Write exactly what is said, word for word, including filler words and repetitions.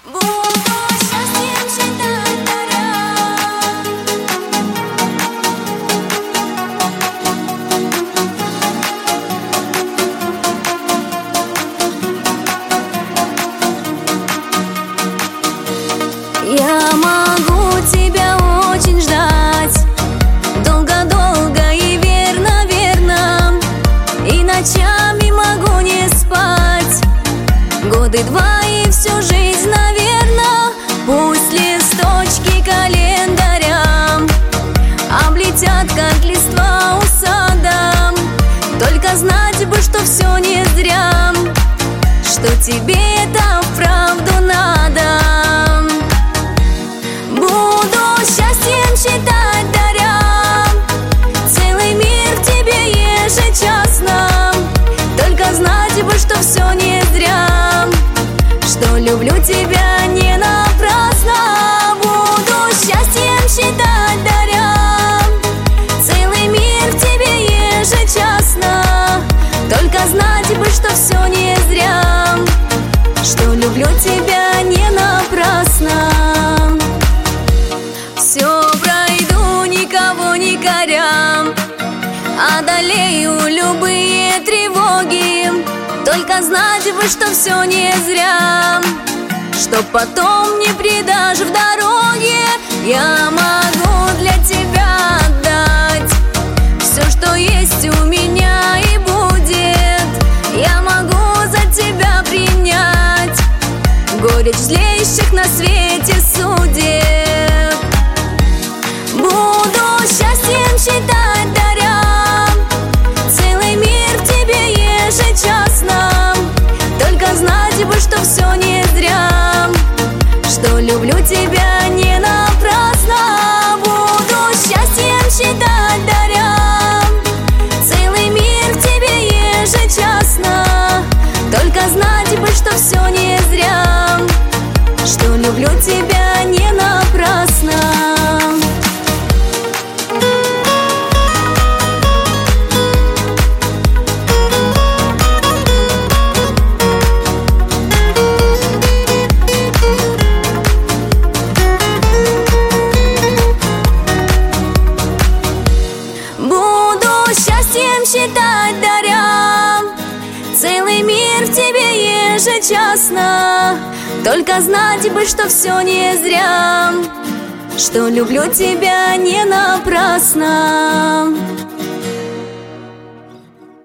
Я могу тебя очень ждать, долго-долго и верно-верно, и ночами могу не спать, годы два и всю жизнь, наверно. Пусть листочки календаря облетят, как листва у сада, только знать бы, что все не зря, что тебе это вправду надо. Счастьем считать даря целый мир тебе ежечасно, только знать бы, что все не зря, что люблю тебя не напрасно. Буду счастьем считать даря целый мир тебе ежечасно, только знать бы, что все не зря, что люблю тебя не напрасно. Все пройду, никого не коря, одолею любые тревоги, только знать бы, что все не зря, что потом не предашь в дороге. Я могу для тебя отдать все, что есть у меня и будет. Я могу за тебя принять горечь злейших на свете судеб. Буду счастьем считать даря целый мир тебе ежечасно, только знать бы, что все не зря, что люблю тебя не напрасно. Буду счастьем считать даря целый мир тебе ежечасно, только знать бы, что все не зря, что люблю тебя не напрасно. Счастьем считать даря целый мир тебе ежечасно, только знать бы, что все не зря, что люблю тебя не напрасно.